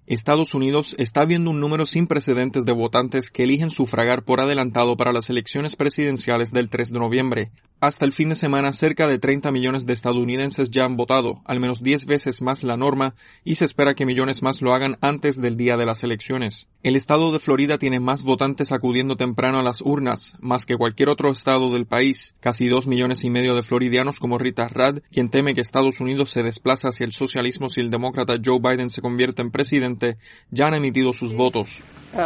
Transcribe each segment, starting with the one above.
Estados Unidos está viendo un número sin precedentes de votantes que eligen sufragar por adelantado para las elecciones presidenciales del 3 de noviembre. Hasta el fin de semana, cerca de 30 millones de estadounidenses ya han votado, al menos 10 veces más la norma, y se espera que millones más lo hagan antes del día de las elecciones. El estado de Florida tiene más votantes acudiendo temprano a las urnas, más que cualquier otro estado del país. Casi 2,5 millones de floridianos como Rita Rad, quien teme que Estados Unidos se desplaza hacia el socialismo si el demócrata Joe Biden se convierte en presidente, ya han emitido sus votos.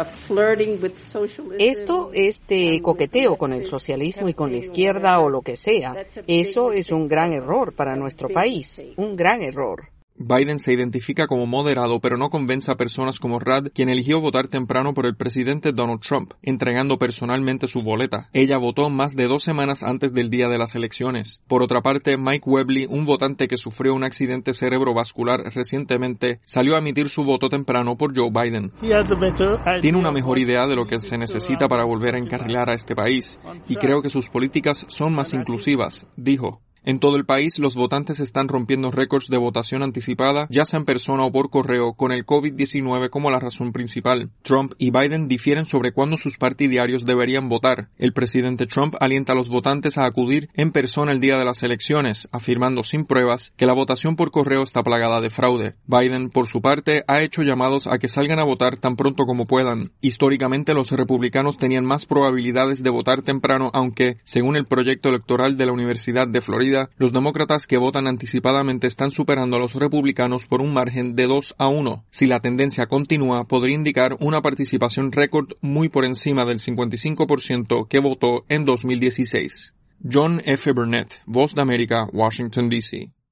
Esto es de coqueteo con el socialismo y con la izquierda o lo que sea. Eso es un gran error para nuestro país, un gran error. Biden se identifica como moderado, pero no convence a personas como Rad, quien eligió votar temprano por el presidente Donald Trump, entregando personalmente su boleta. Ella votó más de 2 semanas antes del día de las elecciones. Por otra parte, Mike Webley, un votante que sufrió un accidente cerebrovascular recientemente, salió a emitir su voto temprano por Joe Biden. Tiene una mejor idea de lo que se necesita para volver a encarrilar a este país, y creo que sus políticas son más inclusivas, dijo. En todo el país, los votantes están rompiendo récords de votación anticipada, ya sea en persona o por correo, con el COVID-19 como la razón principal. Trump y Biden difieren sobre cuándo sus partidarios deberían votar. El presidente Trump alienta a los votantes a acudir en persona el día de las elecciones, afirmando sin pruebas que la votación por correo está plagada de fraude. Biden, por su parte, ha hecho llamados a que salgan a votar tan pronto como puedan. Históricamente, los republicanos tenían más probabilidades de votar temprano, aunque, según el proyecto electoral de la Universidad de Florida, los demócratas que votan anticipadamente están superando a los republicanos por un margen de 2-1. Si la tendencia continúa, podría indicar una participación récord muy por encima del 55% que votó en 2016. John F. Burnett, Voz de América, Washington, D.C.